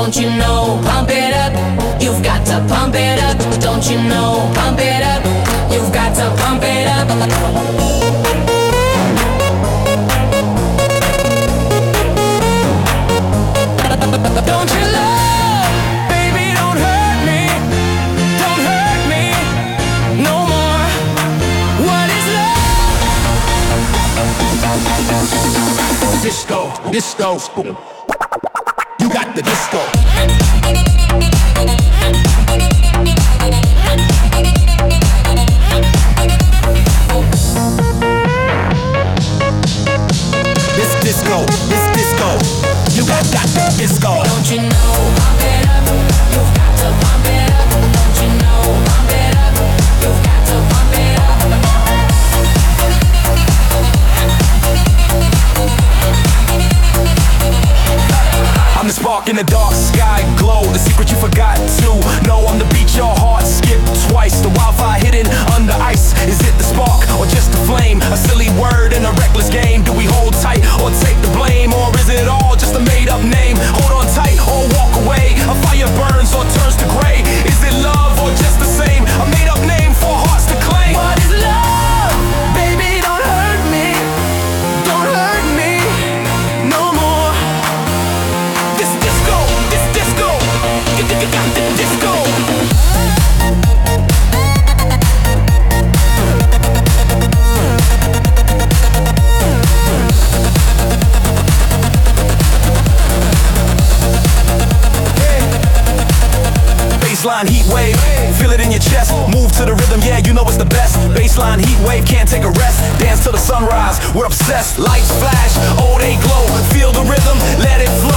Don't you know? Pump it up. You've got to pump it up. Don't you know? Pump it up. You've got to pump it up. Don't you love, baby, don't hurt me no more. What is love? Disco, disco, you got the disco. This disco, you got the disco. Don't you know? Pump it up. You've got to pump it up. Don't you know? Pump it up. You've got to pump it up. I'm the spark in the dark sky glow. The secret you forgot to know. I'm the beat your heart skip twice. The wildfire hidden under ice. Is it the spark or just the flame? A silly word in a reckless game. Do we hold tight or take the blame? Or is it all just a made up name? Hold on tight or walk away. A fire burns or turns to gray. Is it love or just the same? A made up name for hearts to claim. What is love? Baby, don't hurt me. Don't hurt me no more. This disco, you got the disco. Baseline heat wave, feel it in your chest. Move to the rhythm, yeah, you know it's the best. Baseline heat wave, can't take a rest. Dance till the sunrise, we're obsessed. Lights flash, oh they glow. Feel the rhythm, let it flow.